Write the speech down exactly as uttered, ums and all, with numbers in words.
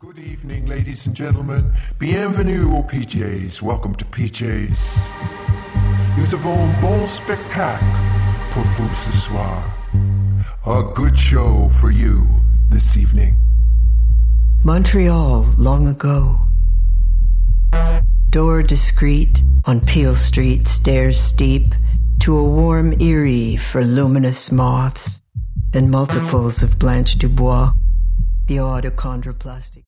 Good evening, ladies and gentlemen. Bienvenue aux P Js. Welcome to P Js. Nous avons un bon spectacle pour vous ce soir. A good show for you this evening. Montreal, long ago. Door discreet, on Peel Street, stairs steep, to a warm eyrie for luminous moths, and multiples of Blanche Dubois, the odd achondroplastic.